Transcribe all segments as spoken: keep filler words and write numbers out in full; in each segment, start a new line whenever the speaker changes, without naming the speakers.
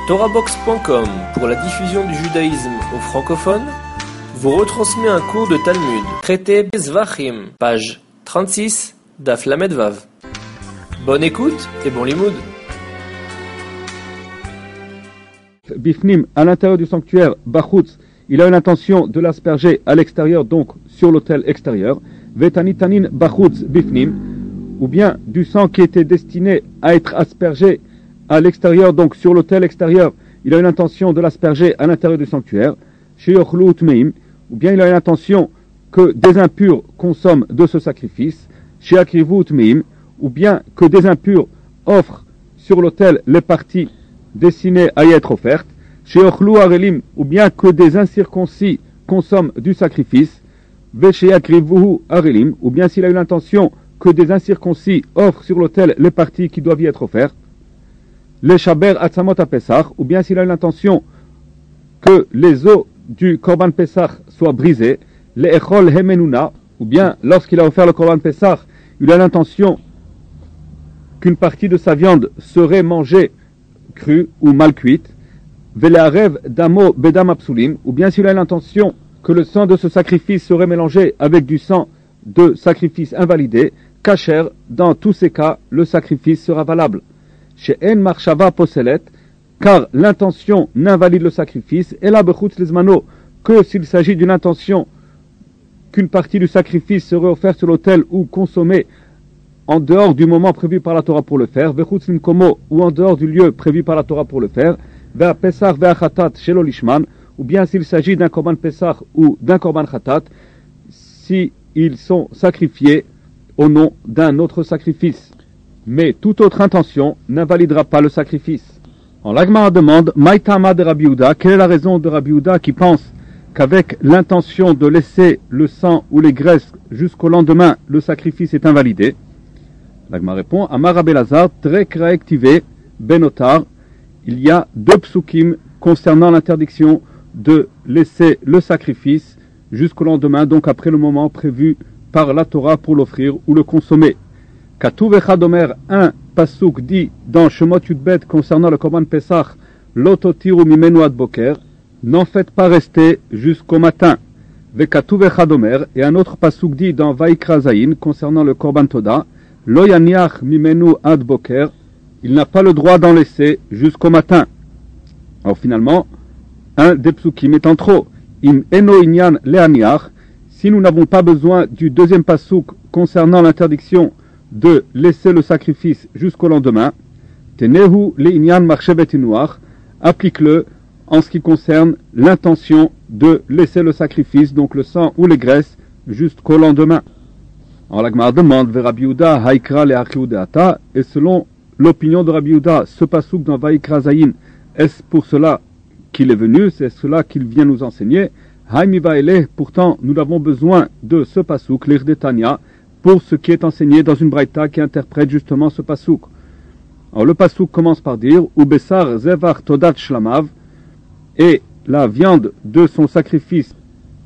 Torahbox point com, pour la diffusion du judaïsme aux francophones, vous retransmet un cours de Talmud, traité Zvachim, page trente-six, Daf Lamed Vav. Bonne écoute et bon limoud.
Bifnim, à l'intérieur du sanctuaire, Bachutz, il a une intention de l'asperger à l'extérieur, donc sur l'autel extérieur. Vetanitanin Bachutz Bifnim, ou bien du sang qui était destiné à être aspergé à l'extérieur, donc sur l'autel extérieur, il a une intention de l'asperger à l'intérieur du sanctuaire. Sheyochlu Utmeim, ou bien il a une intention que des impurs consomment de ce sacrifice. Sheyakrivu Utmeim, ou bien que des impurs offrent sur l'autel les parties destinées à y être offertes. Sheyochlu Arelim, ou bien que des incirconcis consomment du sacrifice. Vesheyakrivu Arelim, ou bien s'il a une intention que des incirconcis offrent sur l'autel les parties qui doivent y être offertes. Les shaber atzamot à Pessah, ou bien s'il a l'intention que les os du korban Pessah soient brisés, les echol hemenuna, ou bien lorsqu'il a offert le korban Pessah, il a l'intention qu'une partie de sa viande serait mangée crue ou mal cuite, velearev damo bedam apsulim, ou bien s'il a l'intention que le sang de ce sacrifice serait mélangé avec du sang de sacrifice invalidé, kasher, dans tous ces cas, le sacrifice sera valable. Chez En Marshava Poselet, car l'intention n'invalide le sacrifice, et la Bechutz Lizmano, que s'il s'agit d'une intention qu'une partie du sacrifice serait offerte sur l'autel ou consommée en dehors du moment prévu par la Torah pour le faire, Bechutz Limkomo, ou en dehors du lieu prévu par la Torah pour le faire, Ve'a Pesach Ve'a Chatat Shelo Lishman, ou bien s'il s'agit d'un korban Pesach ou d'un korban Chatat, si ils sont sacrifiés au nom d'un autre sacrifice. Mais toute autre intention n'invalidera pas le sacrifice. En l'Agmara demande, Maïtama de Rabbi Yehuda, quelle est la raison de Rabbi Yehuda qui pense qu'avec l'intention de laisser le sang ou les graisses jusqu'au lendemain, le sacrifice est invalidé? L'Agmara répond, Amar Rabbi Lazar, Trek Raektive, Benotar, il y a deux psukim concernant l'interdiction de laisser le sacrifice jusqu'au lendemain, donc après le moment prévu par la Torah pour l'offrir ou le consommer. Katuv Echad Omer, un pasuk dit dans Shemot Yudbet concernant le korban Pesach, Lototiru mimenu ad boker, n'en faites pas rester jusqu'au matin. Vekatuv Echad Omer, et un autre pasuk dit dans Vaikra Zayin concernant le korban Toda, Lo yaniach mimenu ad boker, il n'a pas le droit d'en laisser jusqu'au matin. Alors finalement, un des psukim est en trop. Im eno inyan leaniach, si nous n'avons pas besoin du deuxième pasuk concernant l'interdiction de laisser le sacrifice jusqu'au lendemain, Tenehu le'inyan marchevet inuach, applique-le en ce qui concerne l'intention de laisser le sacrifice, donc le sang ou les graisses, jusqu'au lendemain. Alors la Gemara demande, Ve Rabbi Yehuda haikra le'achiu de'ata, et selon l'opinion de Rabbi Yehuda, ce pasuk dans Vaikra Zayin, est-ce pour cela qu'il est venu, c'est cela qu'il vient nous enseigner? Haimiva ele, pourtant nous avons besoin de ce pasuk, l'Irdetania, pour ce qui est enseigné dans une braïta qui interprète justement ce pasouk. Alors le pasouk commence par dire Ubesar zevar todat shlamav, et la viande de son sacrifice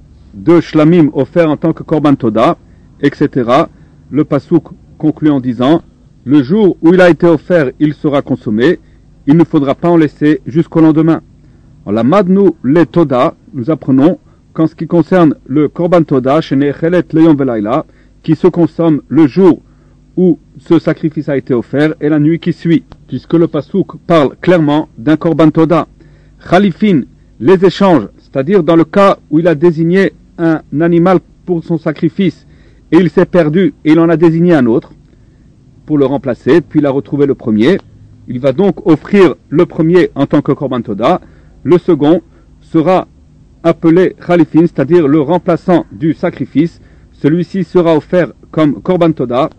de shlamim offert en tant que korban toda, et cetera. Le pasouk conclut en disant le jour où il a été offert, il sera consommé, il ne faudra pas en laisser jusqu'au lendemain. Alors la madnu le toda, nous apprenons qu'en ce qui concerne le korban toda, shenechelet leyom velayla, qui se consomme le jour où ce sacrifice a été offert et la nuit qui suit, puisque le pasouk parle clairement d'un korban toda. Khalifin, les échanges, c'est-à-dire dans le cas où il a désigné un animal pour son sacrifice et il s'est perdu et il en a désigné un autre pour le remplacer, puis il a retrouvé le premier, il va donc offrir le premier en tant que korban toda, le second sera appelé Khalifin, c'est-à-dire le remplaçant du sacrifice. Celui-ci sera offert comme korban toda,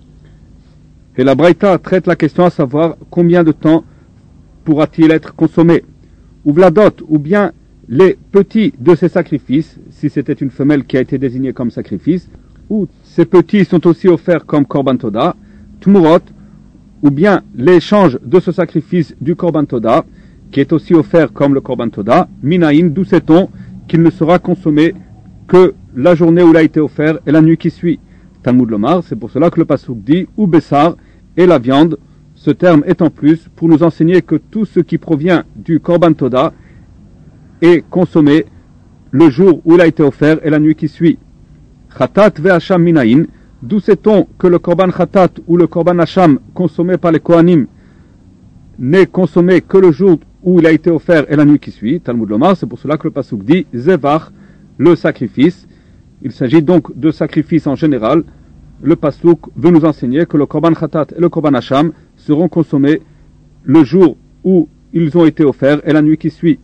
et la braïta traite la question à savoir combien de temps pourra-t-il être consommé. Ou vladot, ou bien les petits de ces sacrifices, si c'était une femelle qui a été désignée comme sacrifice, ou ces petits sont aussi offerts comme korban toda, tmurot, ou bien l'échange de ce sacrifice du korban toda, qui est aussi offert comme le korban toda, minaïn, d'où sait-on qu'il ne sera consommé que la journée où il a été offert et la nuit qui suit. Talmud Lomar, c'est pour cela que le pasuk dit ou bessar, et la viande Ce terme est en plus pour nous enseigner que tout ce qui provient du Korban Toda est consommé le jour où il a été offert et la nuit qui suit. Khatat ve'asham minayin, d'où sait-on que le Korban Khatat ou le Korban Hasham consommé par les Kohanim n'est consommé que le jour où il a été offert et la nuit qui suit? Talmud Lomar, c'est pour cela que le Pasuk dit Zevach, le sacrifice. Il s'agit donc de sacrifices en général. Le Pasuk veut nous enseigner que le Korban Khatat et le Korban Hasham seront consommés le jour où ils ont été offerts et la nuit qui suit.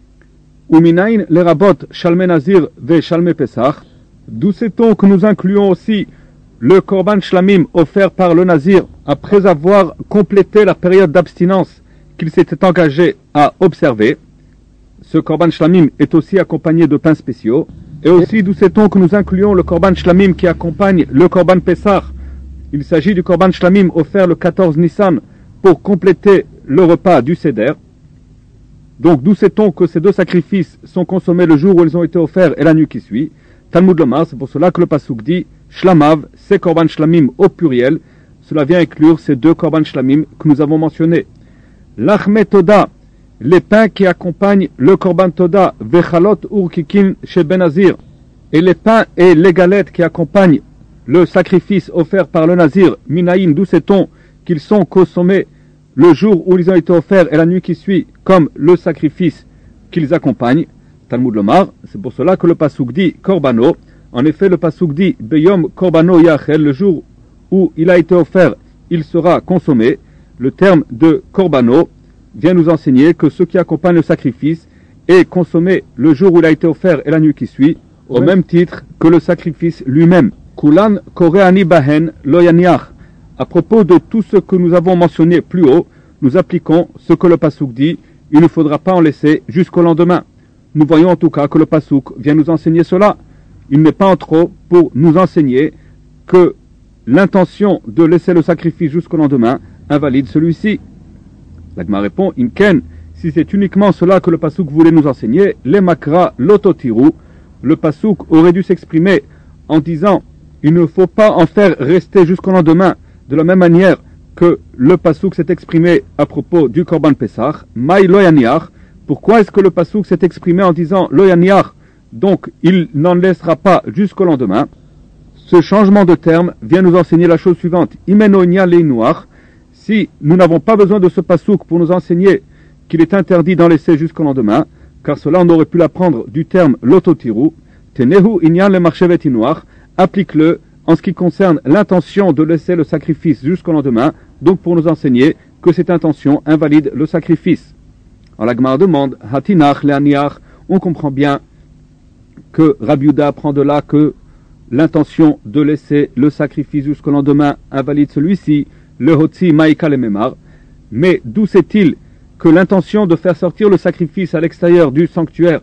Uminayin les rabot Shalme Nazir ve Shalme Pesach, d'où sait-on que nous incluons aussi le Korban Shlamim offert par le Nazir après avoir complété la période d'abstinence qu'il s'était engagé à observer. Ce Korban Shlamim est aussi accompagné de pains spéciaux. Et aussi, d'où sait-on que nous incluons le Korban Shlamim qui accompagne le Korban Pessah. Il s'agit du Korban Shlamim offert le quatorze Nissan pour compléter le repas du Seder. Donc, d'où sait-on que ces deux sacrifices sont consommés le jour où ils ont été offerts et la nuit qui suit? Talmud Lomar, c'est pour cela que le Pasuk dit Shlamav, c'est Korban Shlamim au pluriel. Cela vient inclure ces deux Korban Shlamim que nous avons mentionnés. L'Achmet Toda, les pains qui accompagnent le Korban Toda, Vechalot Urkikin chez Benazir, et les pains et les galettes qui accompagnent le sacrifice offert par le Nazir, Minaïn, d'où sait-on qu'ils sont consommés le jour où ils ont été offerts et la nuit qui suit, comme le sacrifice qu'ils accompagnent. Talmud Lomar, c'est pour cela que le Pasuk dit Korbano. En effet, le Pasuk dit Beyom Korbano Yachel, le jour où il a été offert, il sera consommé. Le terme de Korbano vient nous enseigner que ce qui accompagne le sacrifice est consommé le jour où il a été offert et la nuit qui suit, au ouais. même titre que le sacrifice lui-même. Kulan Koreani Bahen Loyaniach. À propos de tout ce que nous avons mentionné plus haut, nous appliquons ce que le Pasuk dit, il ne faudra pas en laisser jusqu'au lendemain. Nous voyons en tout cas que le Pasuk vient nous enseigner cela. Il n'est pas en trop pour nous enseigner que l'intention de laisser le sacrifice jusqu'au lendemain invalide celui-ci. L'Agma répond, Inken, si c'est uniquement cela que le Pasuk voulait nous enseigner, les makra lototiru, le Pasuk aurait dû s'exprimer en disant, il ne faut pas en faire rester jusqu'au lendemain, de la même manière que le Pasuk s'est exprimé à propos du Korban Pesach, Maï loyaniach. Pourquoi est-ce que le Pasuk s'est exprimé en disant loyaniach, donc il n'en laissera pas jusqu'au lendemain? Ce changement de terme vient nous enseigner la chose suivante, Imenonia leinuach. Si nous n'avons pas besoin de ce pasouk pour nous enseigner qu'il est interdit d'en laisser jusqu'au lendemain, car cela on aurait pu l'apprendre du terme lototiru, tenehu inyan le marchevet inuach, applique-le en ce qui concerne l'intention de laisser le sacrifice jusqu'au lendemain, donc pour nous enseigner que cette intention invalide le sacrifice. Alors la Gemara demande, hatinach leaniach, on comprend bien que Rabbi Yehuda prend de là que l'intention de laisser le sacrifice jusqu'au lendemain invalide celui-ci, le hotzi maïka le memar, mais d'où sait-il que l'intention de faire sortir le sacrifice à l'extérieur du sanctuaire,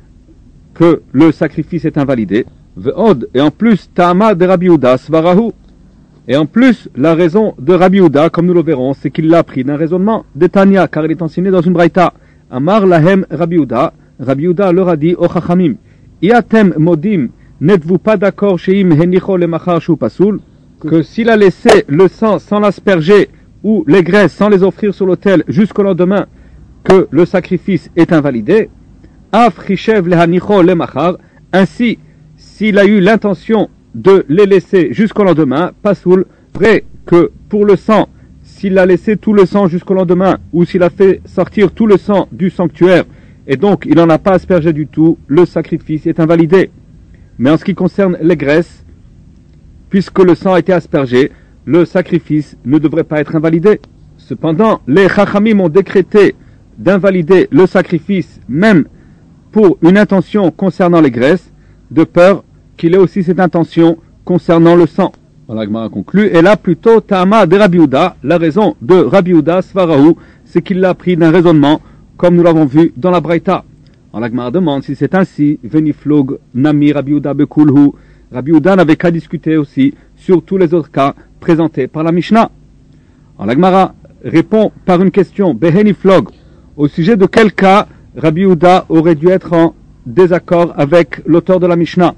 que le sacrifice est invalidé? Ve'od, et en plus, ta'ama de Rabbi Yehuda svarahu, et en plus, la raison de Rabbi Yehuda, comme nous le verrons, c'est qu'il l'a appris d'un raisonnement de Tanya, car il est enseigné dans une braïta. Amar lahem Rabbi Yehuda, Rabbi Yehuda leur a dit, O chachamim, iatem modim, n'êtes-vous pas d'accord chez im henicho le machar shu pasoul, que s'il a laissé le sang sans l'asperger ou les graisses sans les offrir sur l'autel jusqu'au lendemain, que le sacrifice est invalidé, af rishev le hanicho le machar, ainsi s'il a eu l'intention de les laisser jusqu'au lendemain, pasoul, vrai que pour le sang, s'il a laissé tout le sang jusqu'au lendemain, ou s'il a fait sortir tout le sang du sanctuaire, et donc il n'en a pas aspergé du tout, le sacrifice est invalidé. Mais en ce qui concerne les graisses, puisque le sang a été aspergé, le sacrifice ne devrait pas être invalidé. Cependant, les chachamim ont décrété d'invalider le sacrifice, même pour une intention concernant les graisses, de peur qu'il ait aussi cette intention concernant le sang. La Gemara conclut, et là plutôt Ta'ama de Rabbi Yehuda, la raison de Rabbi Yehuda Svarahu, c'est qu'il l'a appris d'un raisonnement, comme nous l'avons vu dans la Braïta. La Gemara demande si c'est ainsi, Veniflog Nami Rabbi Yehuda Bekulhu, Rabbi Yehuda n'avait qu'à discuter aussi sur tous les autres cas présentés par la Mishnah. La Gemara répond par une question, Beheniflog, au sujet de quel cas Rabbi Yehuda aurait dû être en désaccord avec l'auteur de la Mishnah.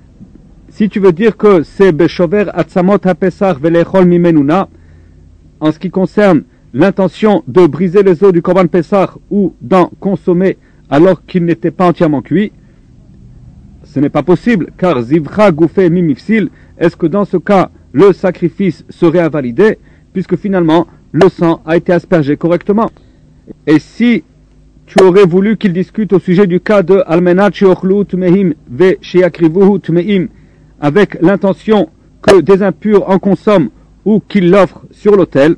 Si tu veux dire que c'est Beshover Atzamot HaPesach Velechol Mimenuna, en ce qui concerne l'intention de briser les os du Korban Pessah ou d'en consommer alors qu'il n'était pas entièrement cuit, ce n'est pas possible, car Zivcha Goufé Mimifsil, est-ce que dans ce cas, le sacrifice serait invalidé, puisque finalement, le sang a été aspergé correctement. Et si tu aurais voulu qu'il discute au sujet du cas de Almenat Sheochlu Tmehim Ve Sheakrivuhu Tmehim, avec l'intention que des impurs en consomment ou qu'ils l'offrent sur l'autel,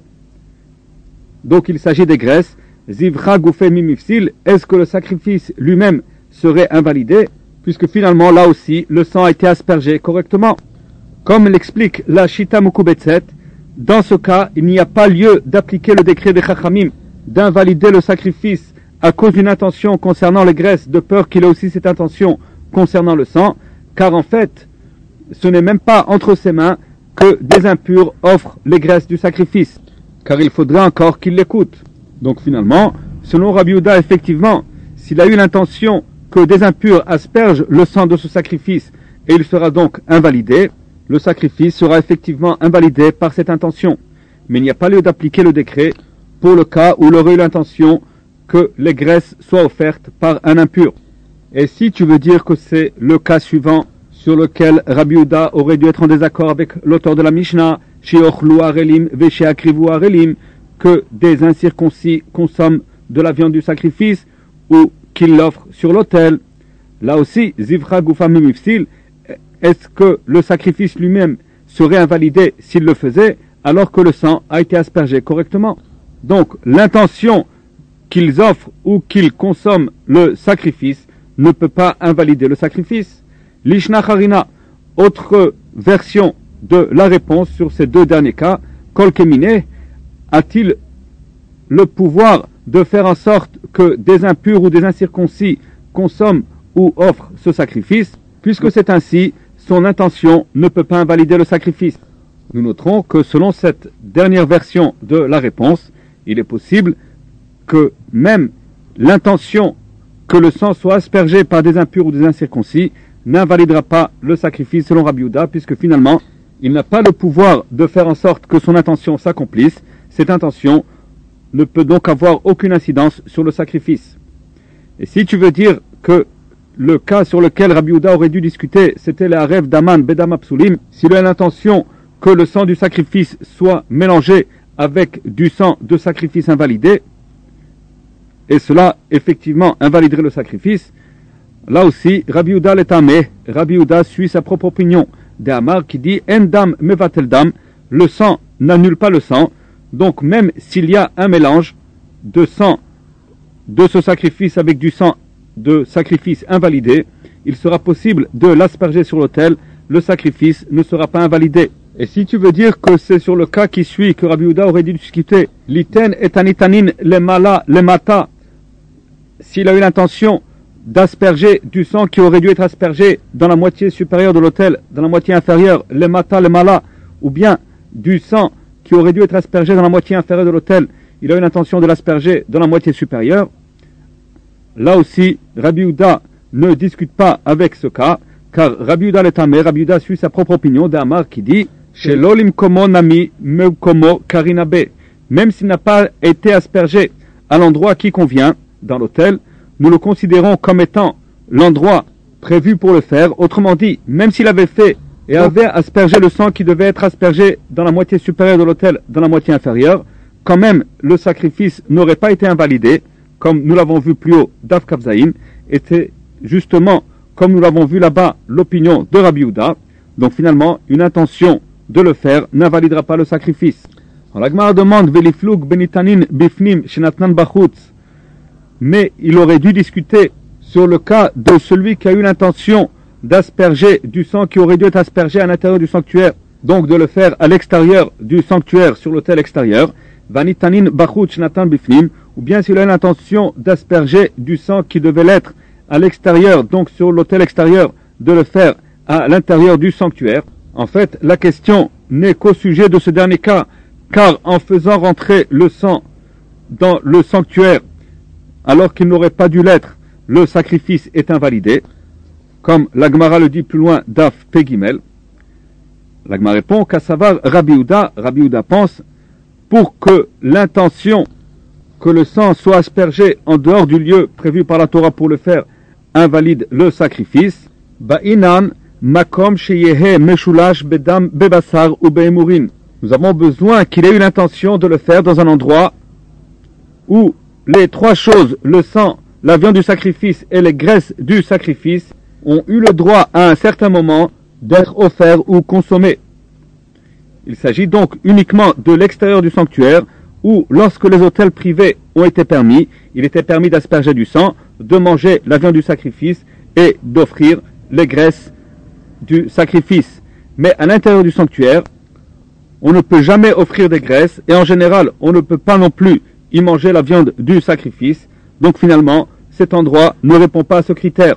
donc il s'agit des graisses, Zivcha Goufé Mimifsil, est-ce que le sacrifice lui-même serait invalidé, puisque finalement, là aussi, le sang a été aspergé correctement. Comme l'explique la Shita Mukubetset, dans ce cas, il n'y a pas lieu d'appliquer le décret des Chachamim, d'invalider le sacrifice à cause d'une intention concernant les graisses, de peur qu'il ait aussi cette intention concernant le sang, car en fait, ce n'est même pas entre ses mains que des impurs offrent les graisses du sacrifice, car il faudrait encore qu'il l'écoute. Donc finalement, selon Rabbi Yehuda, effectivement, s'il a eu l'intention que des impurs aspergent le sang de ce sacrifice et il sera donc invalidé, le sacrifice sera effectivement invalidé par cette intention. Mais il n'y a pas lieu d'appliquer le décret pour le cas où il aurait eu l'intention que les graisses soient offertes par un impur. Et si tu veux dire que c'est le cas suivant sur lequel Rabbi Yehuda aurait dû être en désaccord avec l'auteur de la Mishnah, Sheochlu Arelim Ve Sheakrivu Arelim, que des incirconcis consomment de la viande du sacrifice ou qu'il l'offre sur l'autel. Là aussi, Zivcha Goufa Mimifsil, est-ce que le sacrifice lui-même serait invalidé s'il le faisait alors que le sang a été aspergé correctement? Donc, l'intention qu'ils offrent ou qu'ils consomment le sacrifice ne peut pas invalider le sacrifice. Lishna Harina, autre version de la réponse sur ces deux derniers cas, Kol Kemine, a-t-il le pouvoir de faire en sorte que des impurs ou des incirconcis consomment ou offrent ce sacrifice? Puisque c'est ainsi, son intention ne peut pas invalider le sacrifice. Nous noterons que selon cette dernière version de la réponse, il est possible que même l'intention que le sang soit aspergé par des impurs ou des incirconcis n'invalidera pas le sacrifice selon Rabbi Yehuda, puisque finalement, il n'a pas le pouvoir de faire en sorte que son intention s'accomplisse. Cette intention ne peut donc avoir aucune incidence sur le sacrifice. Et si tu veux dire que le cas sur lequel Rabbi Yehuda aurait dû discuter, c'était le Harev Daman Bedam Apsulim, s'il a l'intention que le sang du sacrifice soit mélangé avec du sang de sacrifice invalidé, et cela effectivement invaliderait le sacrifice, là aussi, Rabbi Yehuda l'etameh, Rabbi Yehuda suit sa propre opinion de Amar qui dit En dam mevatel dam, le sang n'annule pas le sang, donc même s'il y a un mélange de sang de ce sacrifice avec du sang de sacrifice invalidé, il sera possible de l'asperger sur l'autel, le sacrifice ne sera pas invalidé. Et si tu veux dire que c'est sur le cas qui suit que Rabbi Yehuda aurait dû discuter, l'iten et anitanin le mala le mata, s'il a eu l'intention d'asperger du sang qui aurait dû être aspergé dans la moitié supérieure de l'autel, dans la moitié inférieure, le mata le mala, ou bien du sang qui aurait dû être aspergé dans la moitié inférieure de l'autel, il a eu l'intention de l'asperger dans la moitié supérieure, là aussi, Rabbi Yehuda ne discute pas avec ce cas, car Rabbi Yehuda l'etameh, Rabbi Yehuda suit sa propre opinion d'Amar qui dit Shelo limkomo nami meukomo karinabe, même s'il n'a pas été aspergé à l'endroit qui convient dans l'autel, nous le considérons comme étant l'endroit prévu pour le faire. Autrement dit, même s'il avait fait et avait aspergé le sang qui devait être aspergé dans la moitié supérieure de l'autel, dans la moitié inférieure, quand même le sacrifice n'aurait pas été invalidé, comme nous l'avons vu plus haut, Daf Kavzaïn, était justement, comme nous l'avons vu là-bas, l'opinion de Rabbi Yehuda. Donc finalement, une intention de le faire n'invalidera pas le sacrifice. Alors, la Gemara demande Veliflug benitanin bifnim shenatnan bachutz, mais il aurait dû discuter sur le cas de celui qui a eu l'intention d'asperger du sang qui aurait dû être aspergé à l'intérieur du sanctuaire, donc de le faire à l'extérieur du sanctuaire, sur l'autel extérieur, vanitanin bachutz shenatan bifnim, ou bien s'il a eu l'intention d'asperger du sang qui devait l'être à l'extérieur, donc sur l'autel extérieur, de le faire à l'intérieur du sanctuaire. En fait, la question n'est qu'au sujet de ce dernier cas, car en faisant rentrer le sang dans le sanctuaire, alors qu'il n'aurait pas dû l'être, le sacrifice est invalidé, comme la Gemara le dit plus loin, Daf Pegimel. La Gemara répond qu'à savoir Rabbi Yehuda, Rabbi Yehuda pense, pour que l'intention que le sang soit aspergé en dehors du lieu prévu par la Torah pour le faire invalide le sacrifice. Ba'inan makom sheyehe meshulash bedam bebasar ou be'emurin. Nous avons besoin qu'il ait eu l'intention de le faire dans un endroit où les trois choses, le sang, la viande du sacrifice et les graisses du sacrifice, ont eu le droit à un certain moment d'être offerts ou consommés. Il s'agit donc uniquement de l'extérieur du sanctuaire où, lorsque les autels privés ont été permis, il était permis d'asperger du sang, de manger la viande du sacrifice et d'offrir les graisses du sacrifice. Mais à l'intérieur du sanctuaire, on ne peut jamais offrir des graisses et en général, on ne peut pas non plus y manger la viande du sacrifice. Donc finalement, cet endroit ne répond pas à ce critère.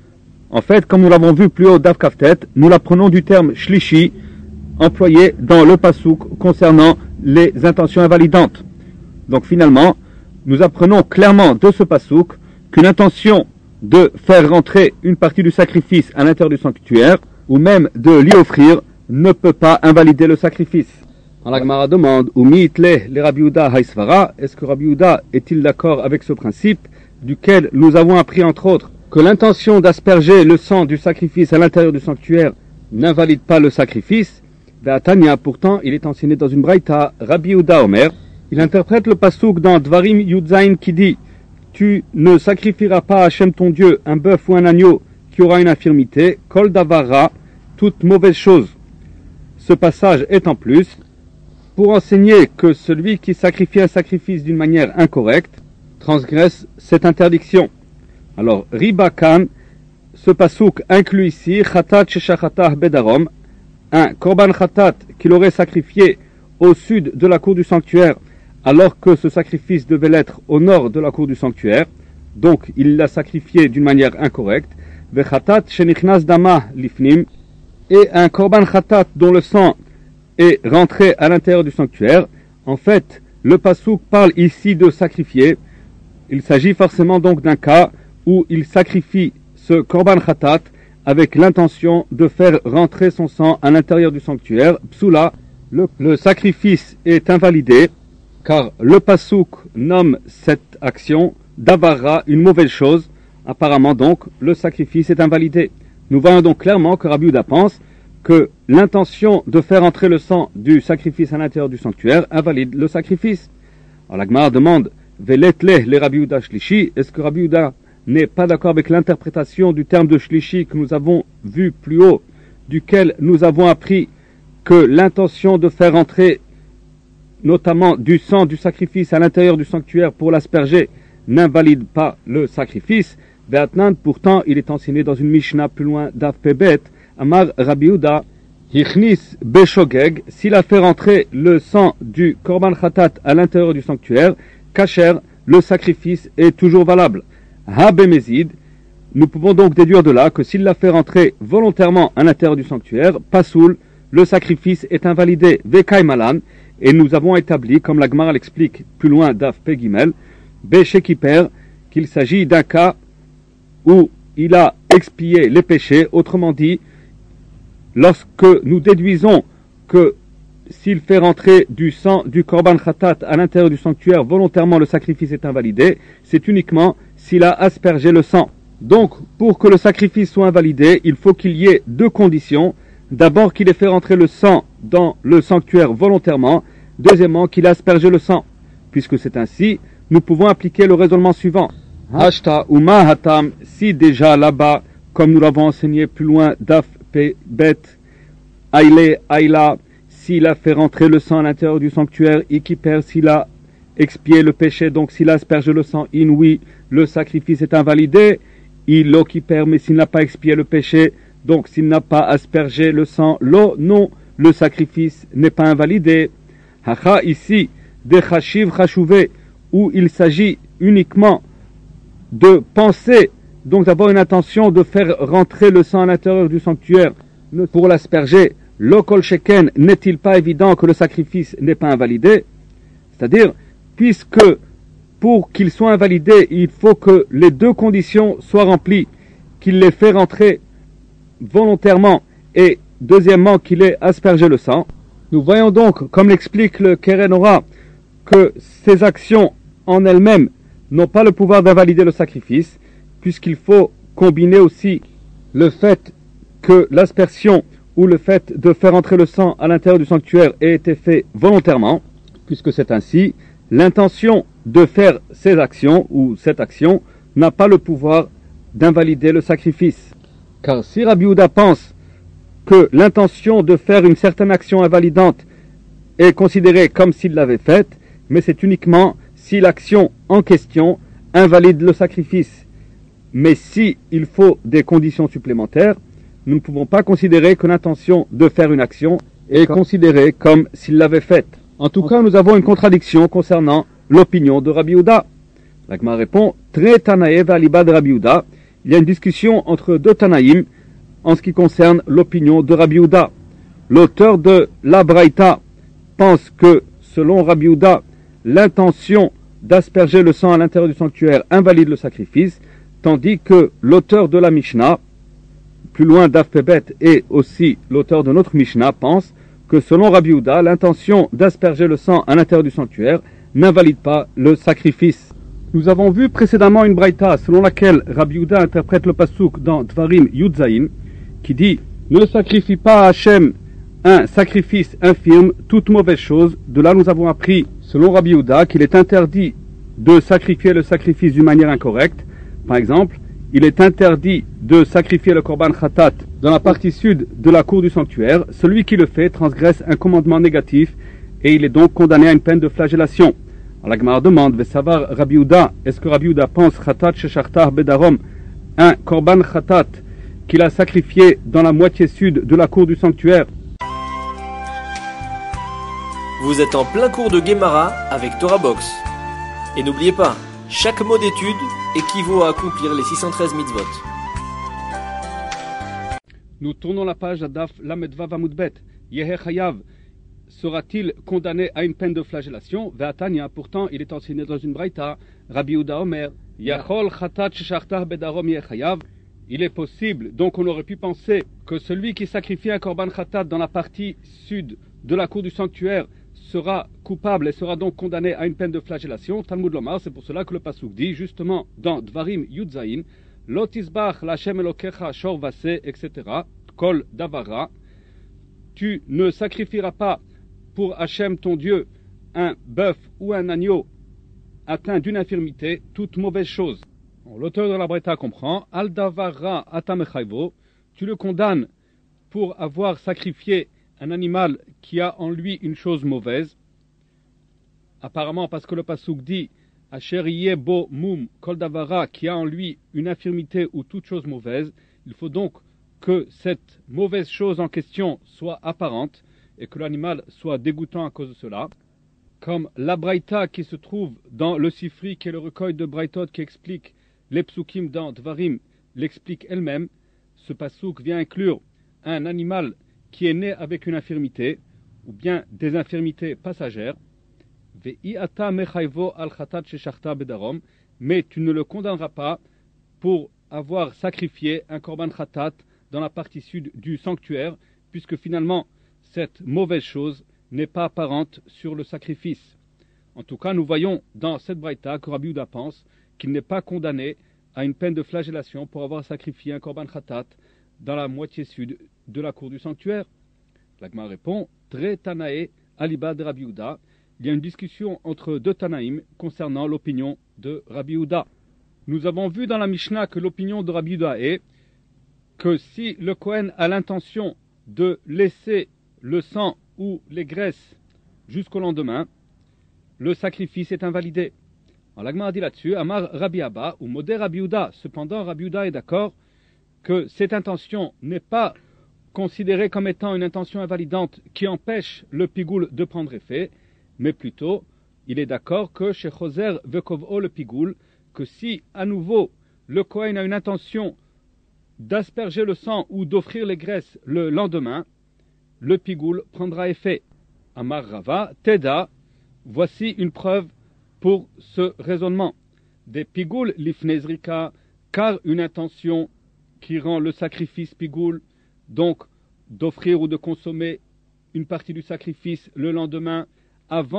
En fait, comme nous l'avons vu plus haut d'Av Kaftet, nous l'apprenons du terme shlishi, employé dans le pasouk concernant les intentions invalidantes. Donc finalement, nous apprenons clairement de ce pasouk qu'une intention de faire rentrer une partie du sacrifice à l'intérieur du sanctuaire, ou même de l'y offrir, ne peut pas invalider le sacrifice. La Gemara demande, Umi itle le Rabbi Yehuda haïsvara, est-ce que Rabbi Yehuda est-il d'accord avec ce principe, duquel nous avons appris entre autres que l'intention d'asperger le sang du sacrifice à l'intérieur du sanctuaire n'invalide pas le sacrifice. Tanya, pourtant, il est enseigné dans une braïta, Rabbi Yehuda Omer, il interprète le pasouk dans Dvarim Yudzain qui dit tu ne sacrifieras pas à Hachem ton Dieu un bœuf ou un agneau qui aura une infirmité, kol davara, toute mauvaise chose. Ce passage est en plus pour enseigner que celui qui sacrifie un sacrifice d'une manière incorrecte transgresse cette interdiction. Alors, Ribakan, ce pasouk inclut ici Khatat Sheshachatah Bedarom, un korban khatat qu'il aurait sacrifié au sud de la cour du sanctuaire alors que ce sacrifice devait l'être au nord de la cour du sanctuaire, donc il l'a sacrifié d'une manière incorrecte, Vechatat Shenichnas Dama Lifnim, et un korban khatat dont le sang est rentré à l'intérieur du sanctuaire. En fait, le pasouk parle ici de sacrifier. Il s'agit forcément donc d'un cas où il sacrifie ce korban khatat avec l'intention de faire rentrer son sang à l'intérieur du sanctuaire. Psula, le, le sacrifice est invalidé, car le pasouk nomme cette action d'avara, une mauvaise chose. Apparemment donc, le sacrifice est invalidé. Nous voyons donc clairement que Rabbi Yehuda pense que l'intention de faire entrer le sang du sacrifice à l'intérieur du sanctuaire invalide le sacrifice. Alors la Gemara demande, Veletle le Rabbi Yehuda Shlishi, est-ce que Rabbi Yehuda n'est pas d'accord avec l'interprétation du terme de Shlishi que nous avons vu plus haut, duquel nous avons appris que l'intention de faire entrer notamment du sang du sacrifice à l'intérieur du sanctuaire pour l'asperger n'invalide pas le sacrifice. Be'atnan, pourtant, il est enseigné dans une Mishnah plus loin d'Av Pebet, Amar Rabbi Yehuda, Hichnis Beshogeg, s'il a fait rentrer le sang du Korban Khatat à l'intérieur du sanctuaire, Kacher, le sacrifice est toujours valable. Ha Bemezid, nous pouvons donc déduire de là que s'il l'a fait rentrer volontairement à l'intérieur du sanctuaire, Pasoul, le sacrifice est invalidé. Vekai Malan, et nous avons établi, comme la Gemara l'explique plus loin d'Av Pegimel, Beshekiper, qu'il s'agit d'un cas où il a expié les péchés, autrement dit, lorsque nous déduisons que s'il fait rentrer du sang du Korban Khatat à l'intérieur du sanctuaire, volontairement le sacrifice est invalidé, c'est uniquement s'il a aspergé le sang. Donc, pour que le sacrifice soit invalidé, il faut qu'il y ait deux conditions. D'abord, qu'il ait fait rentrer le sang dans le sanctuaire volontairement. Deuxièmement, qu'il ait aspergé le sang. Puisque c'est ainsi, nous pouvons appliquer le raisonnement suivant. Hashta ou Mahatam, si déjà là-bas, comme nous l'avons enseigné plus loin, Daf Pe Bet, Aile Aila, s'il a fait rentrer le sang à l'intérieur du sanctuaire, Ikiper, s'il a expié le péché, donc s'il a aspergé le sang, Inouï, le sacrifice est invalidé. Il Ikiper, mais s'il n'a pas expié le péché, donc s'il n'a pas aspergé le sang, Lo, non, le sacrifice n'est pas invalidé. Hacha, ici, de Chashiv Chashouvé, où il s'agit uniquement de penser, donc d'avoir une intention de faire rentrer le sang à l'intérieur du sanctuaire pour l'asperger. Lo kol sheken, n'est-il pas évident que le sacrifice n'est pas invalidé? C'est-à-dire, puisque pour qu'il soit invalidé, il faut que les deux conditions soient remplies, qu'il les fait rentrer volontairement et deuxièmement qu'il ait aspergé le sang. Nous voyons donc, comme l'explique le Keren Ora, que ces actions en elles-mêmes n'ont pas le pouvoir d'invalider le sacrifice, puisqu'il faut combiner aussi le fait que l'aspersion ou le fait de faire entrer le sang à l'intérieur du sanctuaire ait été fait volontairement, puisque c'est ainsi, l'intention de faire ces actions ou cette action n'a pas le pouvoir d'invalider le sacrifice. Car si Rabbi Yehuda pense que l'intention de faire une certaine action invalidante est considérée comme s'il l'avait faite, mais c'est uniquement si l'action en question invalide le sacrifice. Mais si il faut des conditions supplémentaires, nous ne pouvons pas considérer que l'intention de faire une action est considérée comme s'il l'avait faite. En tout cas, nous avons une contradiction concernant l'opinion de Rabbi Yehuda. La Gemara répond, Tre Tanae v'aliba de Rabbi Yehuda. Il y a une discussion entre deux Tanaïm en ce qui concerne l'opinion de Rabbi Yehuda. L'auteur de la Braïta pense que, selon Rabbi Yehuda, l'intention d'asperger le sang à l'intérieur du sanctuaire invalide le sacrifice, tandis que l'auteur de la Mishnah, plus loin d'Af Pebet, et aussi l'auteur de notre Mishnah, pense que selon Rabbi Yehuda, l'intention d'asperger le sang à l'intérieur du sanctuaire n'invalide pas le sacrifice. Nous avons vu précédemment une braïta selon laquelle Rabbi Yehuda interprète le pasuk dans Dvarim Yudzaïn, qui dit « Ne sacrifie pas à Hachem un sacrifice infirme, toute mauvaise chose ». De là nous avons appris, selon Rabbi Yehuda, qu'il est interdit de sacrifier le sacrifice d'une manière incorrecte. Par exemple, il est interdit de sacrifier le korban khatat dans la partie sud de la cour du sanctuaire. Celui qui le fait transgresse un commandement négatif et il est donc condamné à une peine de flagellation. Alors la Gemara demande, Vesavar Rabbi Yehuda, est-ce que Rabbi Yehuda pense khatat shechartar bedarom, un korban khatat qu'il a sacrifié dans la moitié sud de la cour du sanctuaire?
Vous êtes en plein cours de Gemara avec Torah Box. Et n'oubliez pas, chaque mot d'étude équivaut à accomplir les six cent treize mitzvot.
Nous tournons la page à Daf Lamed Vav Amud Bet. Yehe Chayav sera-t-il condamné à une peine de flagellation? Ve'atania, pourtant il est enseigné dans une braïta. Rabbi Yehuda Omer, Yachol Chatat Shechartar Bedarom Yehe Chayav. Il est possible, donc on aurait pu penser que celui qui sacrifie un korban khatat dans la partie sud de la cour du sanctuaire sera coupable et sera donc condamné à une peine de flagellation. Talmud Lomar, c'est pour cela que le pasuk dit justement dans Dvarim Yudzaïn, Lotisbach lachem elokecha shor vase, et cetera. Kol davara, tu ne sacrifieras pas pour Hachem ton Dieu un bœuf ou un agneau atteint d'une infirmité, toute mauvaise chose. Bon, l'auteur de la Braïta comprend, Al davara atamechayvo, tu le condamnes pour avoir sacrifié un animal qui a en lui une chose mauvaise, apparemment parce que le pasuk dit Asher yeh bo mum kol davara, qui a en lui une infirmité ou toute chose mauvaise. Il faut donc que cette mauvaise chose en question soit apparente et que l'animal soit dégoûtant à cause de cela. Comme la braïta qui se trouve dans le Sifri, qui est le recueil de braïtot qui explique les psukim dans Dvarim, l'explique elle-même, ce pasuk vient inclure un animal qui est né avec une infirmité, ou bien des infirmités passagères, mais tu ne le condamneras pas pour avoir sacrifié un korban khatat dans la partie sud du sanctuaire, puisque finalement cette mauvaise chose n'est pas apparente sur le sacrifice. En tout cas, nous voyons dans cette braïta que Rabbi Yehuda pense qu'il n'est pas condamné à une peine de flagellation pour avoir sacrifié un korban khatat dans la moitié sud de la cour du sanctuaire. La Gemara répond, Tre Tanae aliba de Rabbi Yehuda. Il y a une discussion entre deux Tanaïm concernant l'opinion de Rabbi Yehuda. Nous avons vu dans la Mishnah que l'opinion de Rabbi Yehuda est que si le Kohen a l'intention de laisser le sang ou les graisses jusqu'au lendemain, le sacrifice est invalidé. Alors la Gemara dit là-dessus, Amar Rabbi Abba ou Modé Rabbi Yehuda. Cependant, Rabbi Yehuda est d'accord que cette intention n'est pas considérée comme étant une intention invalidante qui empêche le pigoul de prendre effet, mais plutôt, il est d'accord que chez Choser Vekov'o le pigoul, que si à nouveau le Kohen a une intention d'asperger le sang ou d'offrir les graisses le lendemain, le pigoul prendra effet. Amar Rava, Teda, voici une preuve pour ce raisonnement. Des pigoul lifnezrika, car une intention qui rend le sacrifice pigoul, donc d'offrir ou de consommer une partie du sacrifice le lendemain, avant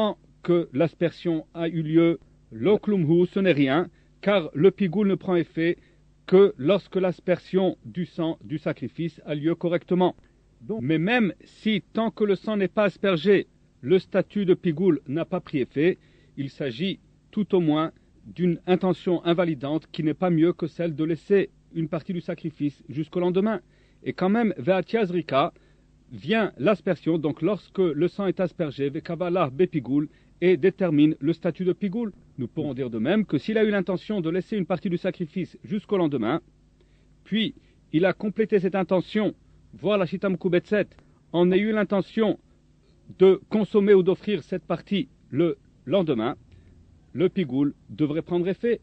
que l'aspersion a eu lieu, l'oklumhu, ce n'est rien, car le pigoul ne prend effet que lorsque l'aspersion du sang du sacrifice a lieu correctement. Donc, mais même si, tant que le sang n'est pas aspergé, le statut de pigoul n'a pas pris effet, il s'agit tout au moins d'une intention invalidante qui n'est pas mieux que celle de laisser une partie du sacrifice jusqu'au lendemain. Et quand même, ve'atiazrika, vient l'aspersion, donc lorsque le sang est aspergé, ve'kavala bepigoul, et détermine le statut de pigoul. Nous pourrons dire de même que s'il a eu l'intention de laisser une partie du sacrifice jusqu'au lendemain, puis il a complété cette intention, voire la Shita Mekubetset, en a eu l'intention de consommer ou d'offrir cette partie le lendemain, le pigoul devrait prendre effet.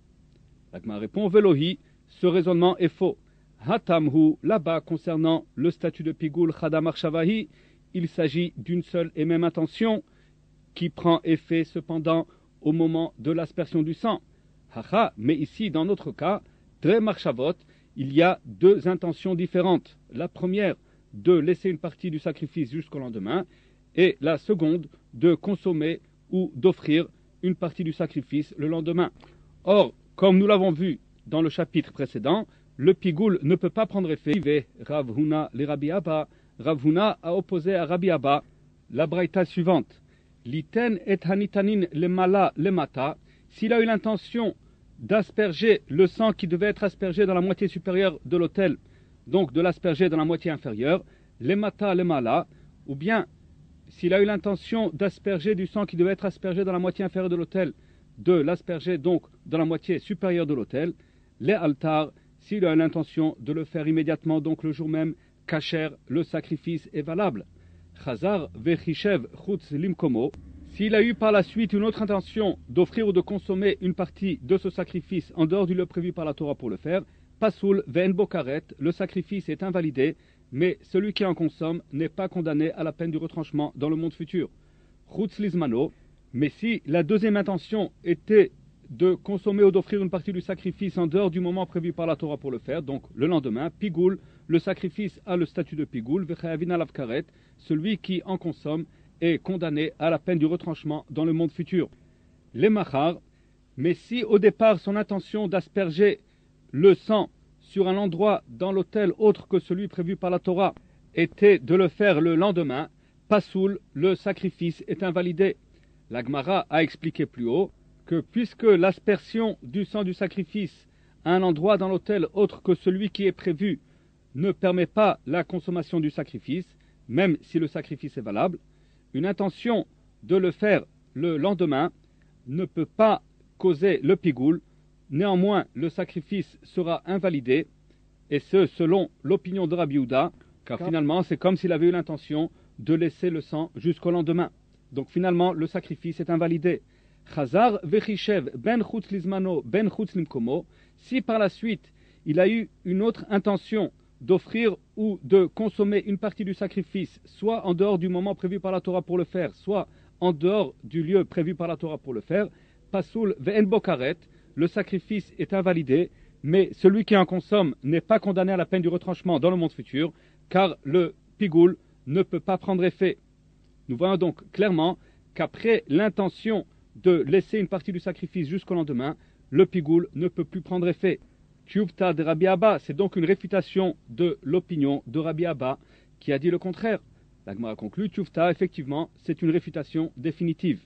L'Agma répond, Velohi, ce raisonnement est faux. Hatamhu, là-bas, concernant le statut de pigoul Chadamar Shavahi, il s'agit d'une seule et même intention qui prend effet cependant au moment de l'aspersion du sang. Haha, mais ici, dans notre cas, Dre Marshavot, il y a deux intentions différentes. La première, de laisser une partie du sacrifice jusqu'au lendemain, et la seconde, de consommer ou d'offrir une partie du sacrifice le lendemain. Or, comme nous l'avons vu dans le chapitre précédent, le pigoul ne peut pas prendre effet. Rav Huna le Rabbi Abba, Rav Huna a opposé à Rabbi Abba la braïta suivante. Liten et hanitanin le mala le mata, s'il a eu l'intention d'asperger le sang qui devait être aspergé dans la moitié supérieure de l'autel, donc de l'asperger dans la moitié inférieure, le mata le mala, ou bien s'il a eu l'intention d'asperger du sang qui devait être aspergé dans la moitié inférieure de l'autel, de l'asperger donc dans la moitié supérieure de l'autel, les altar, s'il a l'intention de le faire immédiatement, donc le jour même, kacher, le sacrifice est valable. Chazar vechishev chutz limkomo, s'il a eu par la suite une autre intention d'offrir ou de consommer une partie de ce sacrifice en dehors du lieu prévu par la Torah pour le faire, pasoul ve'en bokaret, le sacrifice est invalidé, mais celui qui en consomme n'est pas condamné à la peine du retranchement dans le monde futur. Chutz lizmano, mais si la deuxième intention était de consommer ou d'offrir une partie du sacrifice en dehors du moment prévu par la Torah pour le faire, donc le lendemain, pigoul, le sacrifice a le statut de pigoul, vechayavin alav karet, celui qui en consomme est condamné à la peine du retranchement dans le monde futur. Les machar, mais si au départ son intention d'asperger le sang sur un endroit dans l'autel autre que celui prévu par la Torah était de le faire le lendemain, pasoul, le sacrifice est invalidé. La Gemara a expliqué plus haut que puisque l'aspersion du sang du sacrifice à un endroit dans l'autel autre que celui qui est prévu ne permet pas la consommation du sacrifice, même si le sacrifice est valable, une intention de le faire le lendemain ne peut pas causer le pigoul. Néanmoins, le sacrifice sera invalidé, et ce selon l'opinion de Rabbi Yehuda, car finalement c'est comme s'il avait eu l'intention de laisser le sang jusqu'au lendemain. Donc finalement, le sacrifice est invalidé. Chazar vechishev ben chutz lizmano ben chutz limkomo, si par la suite il a eu une autre intention d'offrir ou de consommer une partie du sacrifice, soit en dehors du moment prévu par la Torah pour le faire, soit en dehors du lieu prévu par la Torah pour le faire, pasoul ve'en bokaret, le sacrifice est invalidé, mais celui qui en consomme n'est pas condamné à la peine du retranchement dans le monde futur, car le pigoul ne peut pas prendre effet. Nous voyons donc clairement qu'après l'intention de laisser une partie du sacrifice jusqu'au lendemain, le pigoul ne peut plus prendre effet. Tchuvta de Rabbi Abba, c'est donc une réfutation de l'opinion de Rabbi Abba qui a dit le contraire. La Gemara conclut, Tchuvta, effectivement, c'est une réfutation définitive.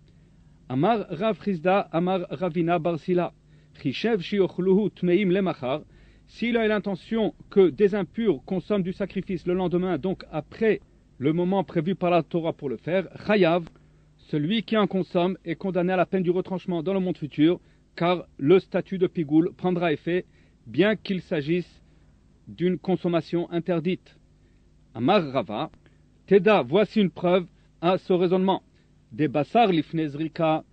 Amar Rav Chizda, Amar Ravina Barsila, Chishev Shiochluhu Tmeim Lemachar, s'il a l'intention que des impurs consomment du sacrifice le lendemain, donc après le moment prévu par la Torah pour le faire, Chayav, celui qui en consomme est condamné à la peine du retranchement dans le monde futur, car le statut de pigoul prendra effet, bien qu'il s'agisse d'une consommation interdite. Amar Rava, Teda, voici une preuve à ce raisonnement. Des bassar lifnezrika,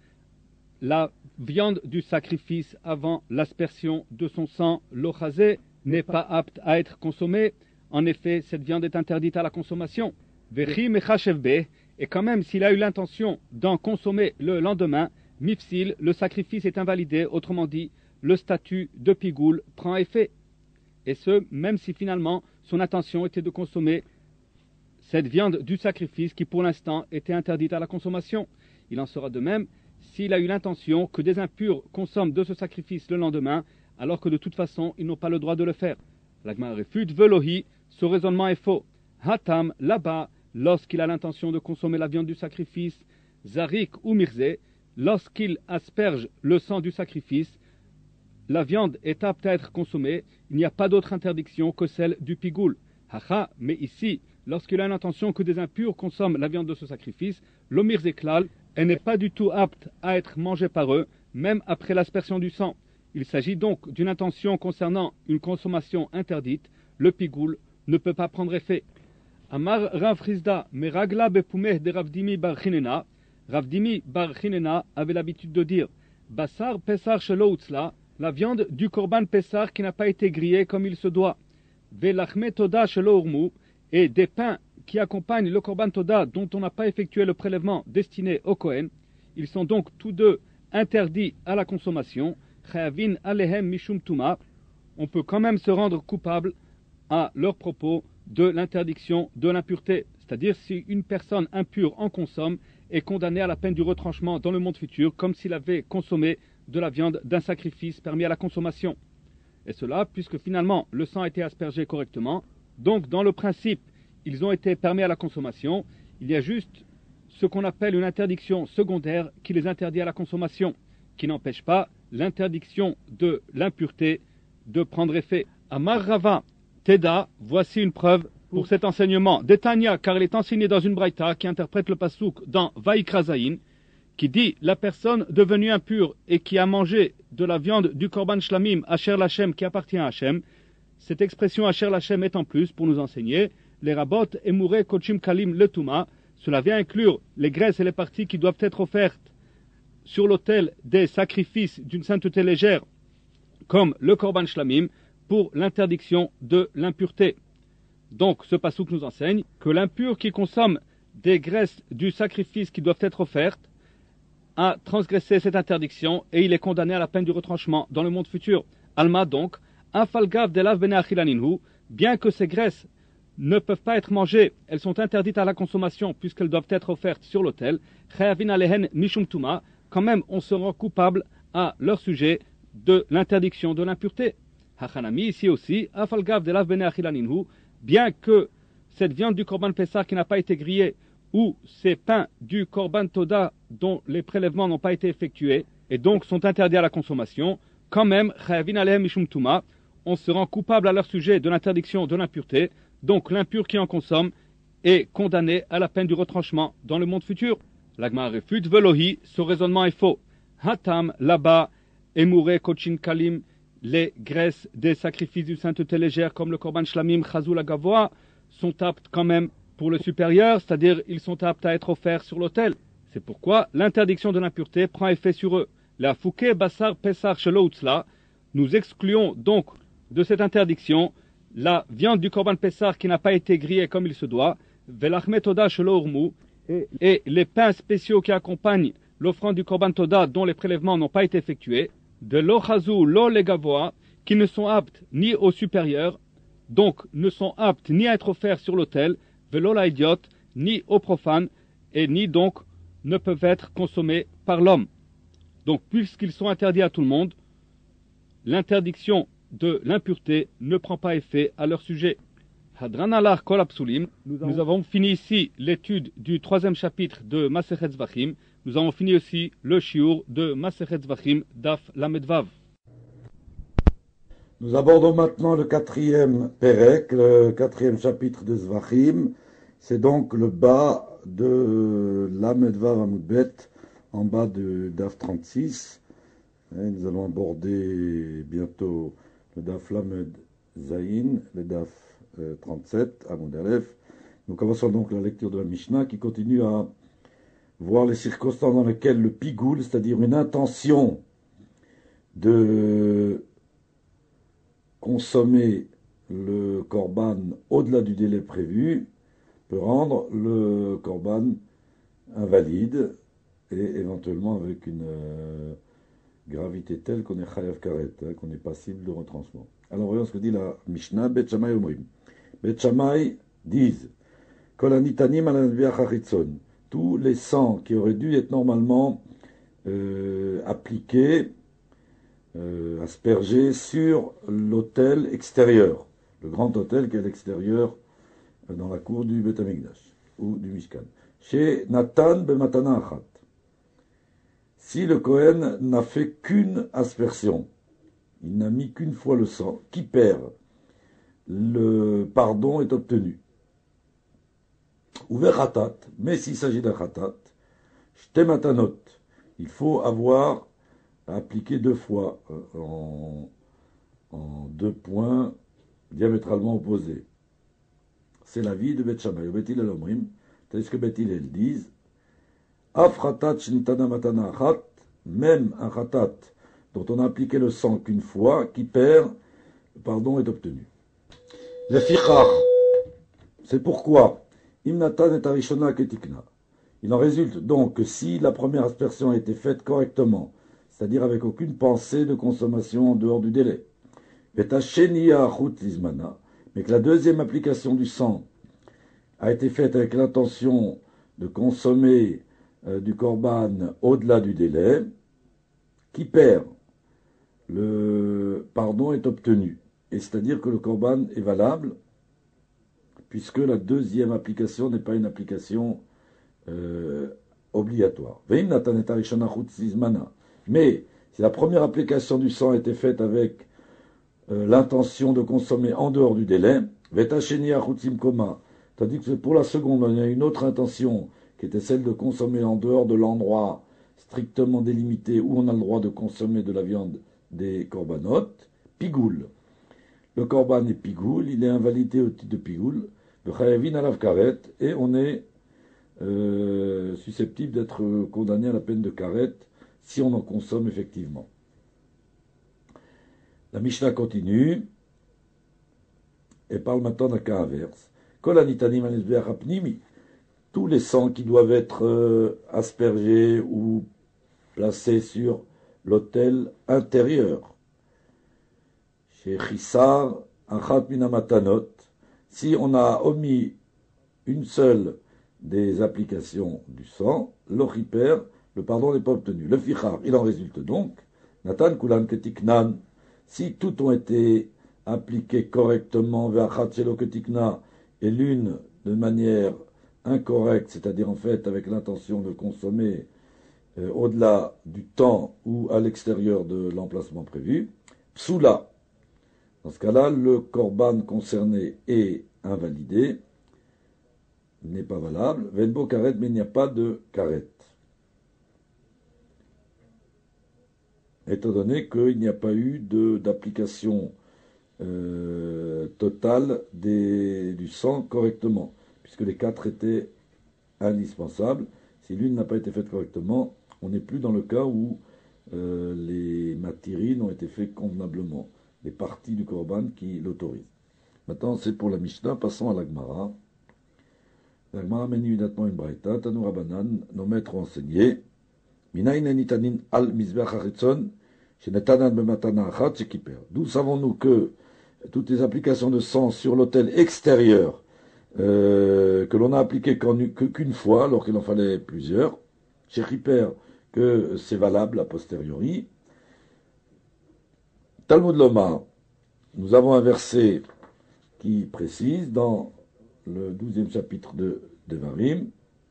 la viande du sacrifice avant l'aspersion de son sang, l'ochazé, n'est pas apte à être consommée. En effet, cette viande est interdite à la consommation. Vechi mechashevbe, et quand même, s'il a eu l'intention d'en consommer le lendemain, mifsil, le sacrifice est invalidé, autrement dit, le statut de pigoul prend effet. Et ce, même si finalement son intention était de consommer cette viande du sacrifice qui pour l'instant était interdite à la consommation. Il en sera de même s'il a eu l'intention que des impurs consomment de ce sacrifice le lendemain, alors que de toute façon, ils n'ont pas le droit de le faire. La Gemara réfute, Velohi, ce raisonnement est faux. Hatam, là-bas, lorsqu'il a l'intention de consommer la viande du sacrifice, Zarik ou Mirze, lorsqu'il asperge le sang du sacrifice, la viande est apte à être consommée, il n'y a pas d'autre interdiction que celle du pigoul. Haha, mais ici, lorsqu'il a l'intention que des impurs consomment la viande de ce sacrifice, l'omir zeklal, elle n'est pas du tout apte à être mangée par eux, même après l'aspersion du sang. Il s'agit donc d'une intention concernant une consommation interdite, le pigoul ne peut pas prendre effet. Amar Rav Chizda, meragla bepumeh de Ravdimi bar Chinena, Ravdimi bar Chinena avait l'habitude de dire, Basar pesar shelo utzla, la viande du korban pesar qui n'a pas été grillée comme il se doit, velachme toda shelo urmu, et des pains qui accompagnent le korban toda dont on n'a pas effectué le prélèvement destiné au Kohen, ils sont donc tous deux interdits à la consommation. Chayavin alehem mishum tuma, on peut quand même se rendre coupable à leur propos de l'interdiction de l'impureté, c'est-à-dire si une personne impure en consomme est condamnée à la peine du retranchement dans le monde futur, comme s'il avait consommé de la viande d'un sacrifice permis à la consommation. Et cela puisque finalement le sang a été aspergé correctement, donc dans le principe ils ont été permis à la consommation, il y a juste ce qu'on appelle une interdiction secondaire qui les interdit à la consommation, qui n'empêche pas l'interdiction de l'impureté de prendre effet. Amar Rava, Teda, voici une preuve pour cet enseignement. Détania, car il est enseigné dans une braïta qui interprète le pasouk dans Vaikra Zayin, qui dit la personne devenue impure et qui a mangé de la viande du korban shlamim Asher Lachem qui appartient à Hachem. Cette expression Asher Lachem est en plus pour nous enseigner les rabot emure kochim kalim le tuma. Cela vient inclure les graisses et les parties qui doivent être offertes sur l'autel des sacrifices d'une sainteté légère, comme le korban shlamim, pour l'interdiction de l'impureté. Donc, ce passouk nous enseigne que l'impur qui consomme des graisses du sacrifice qui doivent être offertes a transgressé cette interdiction et il est condamné à la peine du retranchement dans le monde futur. Alma donc, afalgav delav bene achilaninhu, bien que ces graisses ne peuvent pas être mangées, elles sont interdites à la consommation puisqu'elles doivent être offertes sur l'autel. Chayavin alehen mishum tuma, quand même on se rend coupable à leur sujet de l'interdiction de l'impureté. Hachanami ici aussi, afalgav delav bene achilaninhu, bien que cette viande du korban Pessah qui n'a pas été grillée ou ces pains du korban Toda dont les prélèvements n'ont pas été effectués et donc sont interdits à la consommation, quand même, chayavin alehem mishum tuma, on se rend coupable à leur sujet de l'interdiction de l'impureté, donc l'impur qui en consomme est condamné à la peine du retranchement dans le monde futur. L'Agma réfute, velohi, ce raisonnement est faux. Hatam, là-bas, emure kochin kalim, les graisses des sacrifices d'une sainteté légère comme le korban shlamim chazul agavoa sont aptes quand même pour le supérieur, c'est-à-dire ils sont aptes à être offerts sur l'autel. C'est pourquoi l'interdiction de l'impureté prend effet sur eux. La fouke basar pesar shelo utzla, nous excluons donc de cette interdiction la viande du korban Pessah qui n'a pas été grillée comme il se doit, velachme toda shelo urmu, et les pains spéciaux qui accompagnent l'offrande du korban toda dont les prélèvements n'ont pas été effectués, de lo chazou lo legavoa, qui ne sont aptes ni au supérieur, donc ne sont aptes ni à être offerts sur l'autel, velo la idiote, ni au profane, et ni donc ne peuvent être consommés par l'homme. Donc puisqu'ils sont interdits à tout le monde, l'interdiction de l'impureté ne prend pas effet à leur sujet. Hadran alar kol apsulim, nous avons fini ici l'étude du troisième chapitre de Masechet Zvachim. Nous avons fini aussi le shiur de Masechet Zvachim Daf Lamed Vav.
Nous abordons maintenant le quatrième Perek, le quatrième chapitre de Zvachim. C'est donc le bas de Lamed Vav Amud Bet, en bas de Daf trente-six. Et nous allons aborder bientôt le Daf Lamed Zayin, le Daf euh, trente-sept, Amud Aleph. Nous commençons donc la lecture de la Mishnah qui continue à voir les circonstances dans lesquelles le pigoul, c'est-à-dire une intention de consommer le korban au-delà du délai prévu, peut rendre le korban invalide et éventuellement avec une euh, gravité telle qu'on est chayav karet, hein, qu'on est passible de retranchement. Alors voyons ce que dit la Mishnah. Bet Shammai Omrim. Bet Shammai disent Kol hanitanim al hanviach hachitzon, tous les sangs qui auraient dû être normalement euh, appliqués, euh, aspergés sur l'autel extérieur, le grand autel qui est à l'extérieur euh, dans la cour du Beth Amikdash ou du Mishkan. Chez Nathan Bematana Achat. Si le Kohen n'a fait qu'une aspersion, il n'a mis qu'une fois le sang, qui perd, le pardon est obtenu. Ouvert Khatat, mais s'il s'agit d'un Khatat, Shte Matanot, il faut avoir appliqué deux fois euh, en, en deux points diamétralement opposés. C'est l'avis de Beth Shammai. Beth Hillel Omrim, c'est ce que Beth Hillel disent. Af Khatat Shnitana Matana Achat, même un Khatat dont on a appliqué le sang qu'une fois, qui perd, le pardon est obtenu. Le Fichar, c'est pourquoi Imnatan et Arishona Ketikna. Il en résulte donc que si la première aspersion a été faite correctement, c'est-à-dire avec aucune pensée de consommation en dehors du délai, mais que la deuxième application du sang a été faite avec l'intention de consommer euh, du korban au-delà du délai, qui perd, le pardon est obtenu. Et c'est-à-dire que le korban est valable, puisque la deuxième application n'est pas une application euh, obligatoire. Mais si la première application du sang a été faite avec euh, l'intention de consommer en dehors du délai, tandis que pour la seconde, il y a une autre intention qui était celle de consommer en dehors de l'endroit strictement délimité où on a le droit de consommer de la viande des korbanot, pigoul. Le korban est pigoul, il est invalidé au titre de pigoul, et on est euh, susceptible d'être condamné à la peine de karet si on en consomme effectivement. La Mishnah continue et parle maintenant d'un cas inverse. Tous les sangs qui doivent être euh, aspergés ou placés sur l'autel intérieur. Chez Chissar, Achat Minamatanot, si on a omis une seule des applications du sang, l'oriper, le pardon n'est pas obtenu. Le fichar, il en résulte donc, Natan Kulan Ketiknan, si tout ont été appliqués correctement, Ve'achat Shelo Ketikna, et l'une de manière incorrecte, c'est-à-dire en fait avec l'intention de consommer euh, au-delà du temps ou à l'extérieur de l'emplacement prévu, Psoula. Dans ce cas-là, le korban concerné est invalidé, n'est pas valable. Venbo karet, mais il n'y a pas de karet. Étant donné qu'il n'y a pas eu de, d'application euh, totale des, du sang correctement, puisque les quatre étaient indispensables. Si l'une n'a pas été faite correctement, on n'est plus dans le cas où euh, les matirines ont été faites convenablement, les parties du korban qui l'autorisent. Maintenant, c'est pour la Mishnah. Passons à la Gemara. La Gemara mène immédiatement une braïta. Tanu Rabbanan, nos maîtres ont enseigné. D'où savons-nous que toutes les applications de sang sur l'autel extérieur euh, que l'on a appliqué qu'une fois, alors qu'il en fallait plusieurs, chez Chiper, que c'est valable a posteriori. Talmud Lomar, nous avons un verset qui précise dans le douzième chapitre de Devarim,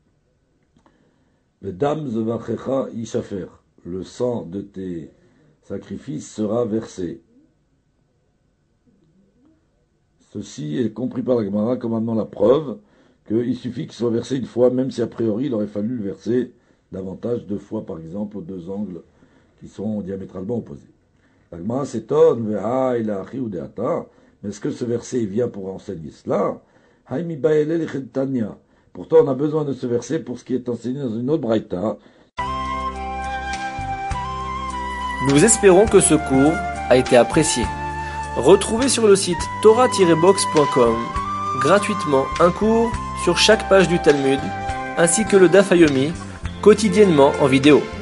Vedam zevachecha yishafer, le sang de tes sacrifices sera versé. Ceci est compris par la Gemara comme amenant la preuve qu'il suffit qu'il soit versé une fois, même si a priori il aurait fallu le verser davantage, deux fois par exemple, aux deux angles qui sont diamétralement opposés. La Gemara s'étonne, mais est-ce que ce verset vient pour enseigner cela? Pourtant, on a besoin de ce verset pour ce qui est enseigné dans une autre braïta.
Nous espérons que ce cours a été apprécié. Retrouvez sur le site torah tiret box point com gratuitement un cours sur chaque page du Talmud, ainsi que le Daf Yomi, quotidiennement en vidéo.